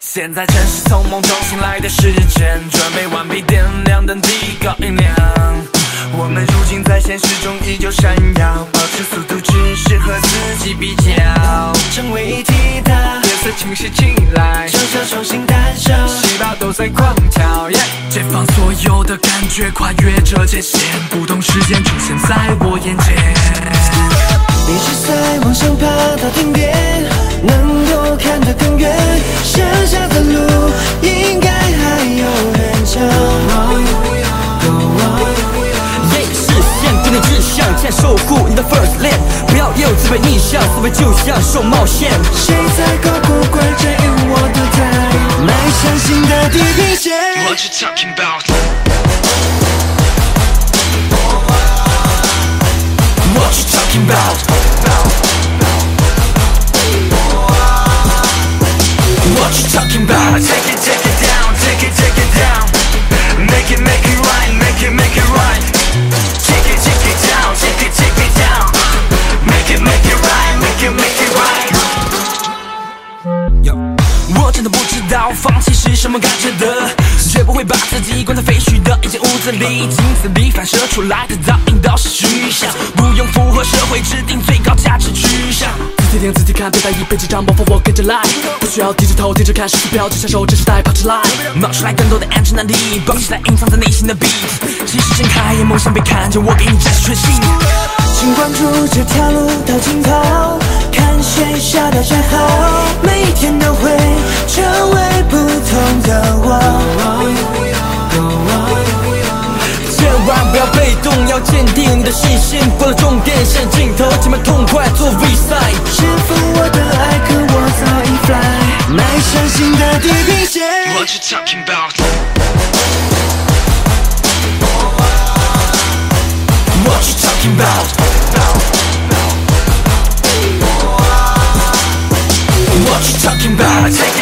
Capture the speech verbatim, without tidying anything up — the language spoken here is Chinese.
现在正是从梦中醒来的时间，准备完毕点亮灯，提高音量。我们如今在现实中依旧闪耀，保持速度只是和自己比较，成为一体的颜色清晰起来，就像手心弹手，细胞都在狂跳， yeah! 解放所有的感觉，跨越这界限，不同时间出现在我眼前。 一直在往上爬到顶点，能够看得更远，剩下的路应该还有很长。定定志向，先守护你的 first land， 不要有自卑逆向，思维就像受冒险。谁在高过关占有我的台，迈向新的地平线。 What you talking about? What you talking about? What you talking about? Take it, take it down, take it, take it down. Make it, make it right, make it, make it right.Take it, take it down, take it, take it down. Make it, make it right, make it, make it right. Yo. 我真的不知道放弃是什么感觉的，绝不会把自己关在废墟的一间屋子里，镜子里反射出来的倒影都是虚像，不用符合社会制定最高价值取向。自己听自己看，对待一辈子张包袱我跟着来，不需要低着头低着看时标，只享受这时代跑出来，冒出来更多的 adrenaline， 绑起来隐藏在内心的 beat， 其实睁开眼，梦想被看见，我给你展示全新。 请关注这条路到尽头，看谁笑到最后，每一天都会成为不同的我。千万不要被动，要坚定你的信心，过了终点线尽头，前面痛快做 V-side， 是否我的爱可我早已 fly， 迈向新的地平线。 What you talking about? What you talking about? What you talking about? Take